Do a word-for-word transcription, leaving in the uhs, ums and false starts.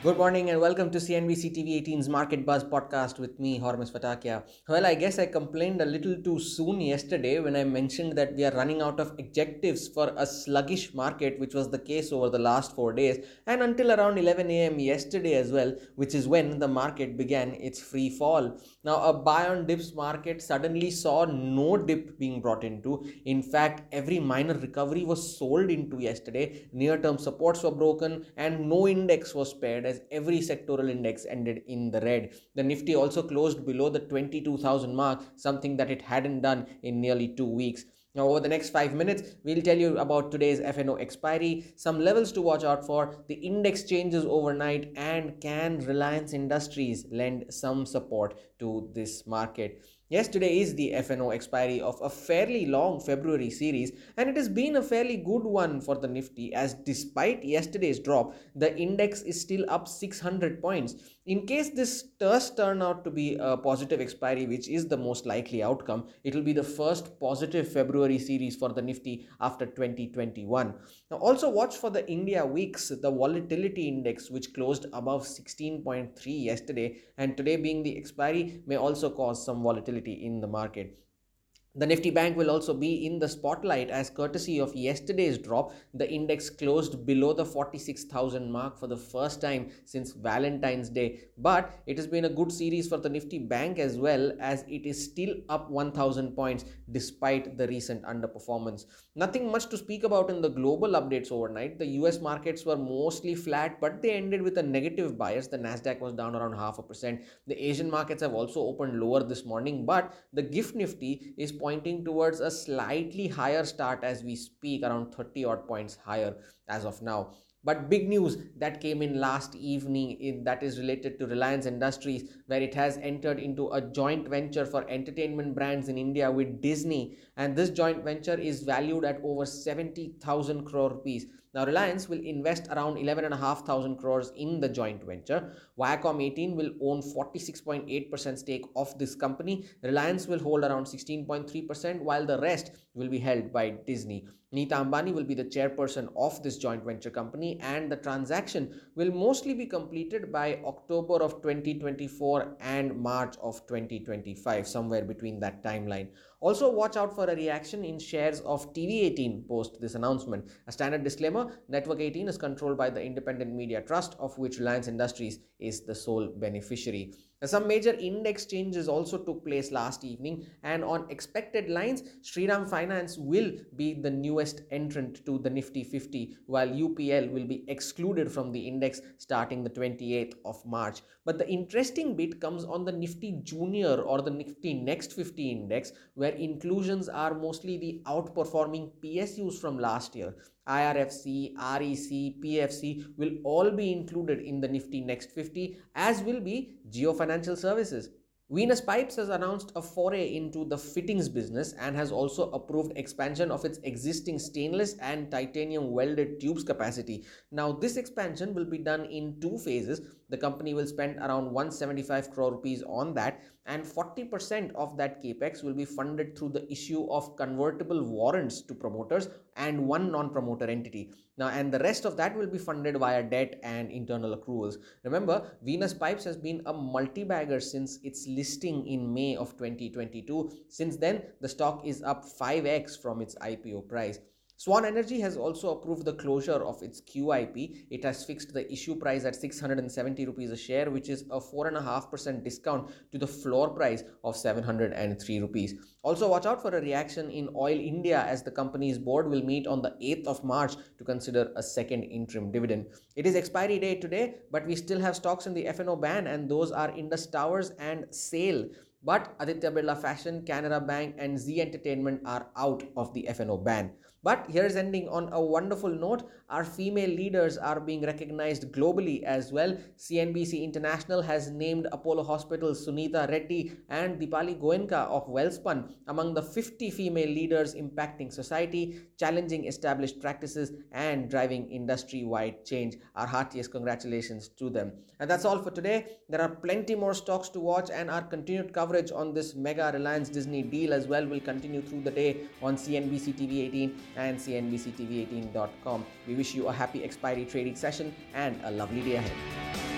Good morning and welcome to C N B C T V eighteen's Market Buzz podcast with me, Hormis Fatakia. Well, I guess I complained a little too soon yesterday when I mentioned that we are running out of adjectives for a sluggish market, which was the case over the last four days and until around eleven a m yesterday as well, which is when the market began its free fall. Now, a buy on dips market suddenly saw no dip being brought into. In fact, every minor recovery was sold into yesterday. Near term supports were broken and no index was spared as every sectoral index ended in the red. The Nifty also closed below the twenty-two thousand mark, something that it hadn't done in nearly two weeks. Now, over the next five minutes, we'll tell you about today's F N O expiry, some levels to watch out for, the index changes overnight, and can Reliance Industries lend some support to this market? Yes, today is the F N O expiry of a fairly long February series, and it has been a fairly good one for the Nifty as despite yesterday's drop, the index is still up six hundred points. In case this does turn out to be a positive expiry, which is the most likely outcome, it will be the first positive February series for the Nifty after twenty twenty-one. Now, also watch for the India Weeks, the volatility index, which closed above sixteen point three yesterday, and today being the expiry may also cause some volatility in the market. The Nifty Bank will also be in the spotlight as courtesy of yesterday's drop, the index closed below the forty-six thousand mark for the first time since Valentine's Day. But it has been a good series for the Nifty Bank as well as it is still up one thousand points despite the recent underperformance. Nothing much to speak about in the global updates overnight. The U S markets were mostly flat, but they ended with a negative bias. The Nasdaq was down around half a percent. The Asian markets have also opened lower this morning, but the GIFT Nifty is pointing towards a slightly higher start as we speak, around thirty odd points higher as of now. But big news that came in last evening in, that is related to Reliance Industries, where it has entered into a joint venture for entertainment brands in India with Disney, and this joint venture is valued at over seventy thousand crore rupees. Now, Reliance will invest around eleven thousand five hundred crores in the joint venture. Viacom eighteen will own forty-six point eight percent stake of this company. Reliance will hold around sixteen point three percent, while the rest will be held by Disney. Neeta Ambani will be the chairperson of this joint venture company, and the transaction will mostly be completed by October of twenty twenty-four and March of twenty twenty-five, somewhere between that timeline. Also, watch out for a reaction in shares of T V eighteen post this announcement. A standard disclaimer: Network eighteen is controlled by the Independent Media Trust, of which Reliance Industries is the sole beneficiary. Now, some major index changes also took place last evening, and on expected lines, Shriram Finance will be the newest entrant to the Nifty fifty, while U P L will be excluded from the index starting the twenty-eighth of March. But the interesting bit comes on the Nifty Junior or the Nifty Next fifty index, where inclusions are mostly the outperforming P S Us from last year. I R F C, R E C, P F C will all be included in the Nifty Next fifty, as will be Jio Financial Services. Venus Pipes has announced a foray into the fittings business and has also approved expansion of its existing stainless and titanium welded tubes capacity. Now, this expansion will be done in two phases. The company will spend around one hundred seventy-five crore rupees on that, and forty percent of that capex will be funded through the issue of convertible warrants to promoters and one non-promoter entity. Now, and the rest of that will be funded via debt and internal accruals. Remember, Venus Pipes has been a multi-bagger since its listing in May of twenty twenty-two. Since then, the stock is up five x from its I P O price. Swan Energy has also approved the closure of its Q I P. It has fixed the issue price at six hundred seventy rupees a share, which is a four point five percent discount to the floor price of seven hundred three rupees. Also, watch out for a reaction in Oil India as the company's board will meet on the eighth of March to consider a second interim dividend. It is expiry day today, but we still have stocks in the F N O ban, and those are Indus Towers and SAIL. But Aditya Birla Fashion, Canara Bank and Zee Entertainment are out of the F N O ban. But here's ending on a wonderful note. Our female leaders are being recognized globally as well. C N B C International has named Apollo Hospital's Sunita Reddy and Dipali Goenka of Wellspun among the fifty female leaders impacting society, challenging established practices and driving industry-wide change. Our heartiest congratulations to them. And that's all for today. There are plenty more stocks to watch, and our continued coverage on this mega Reliance Disney deal as well will continue through the day on C N B C T V eighteen and C N B C T V eighteen dot com. We wish you a happy expiry trading session and a lovely day ahead.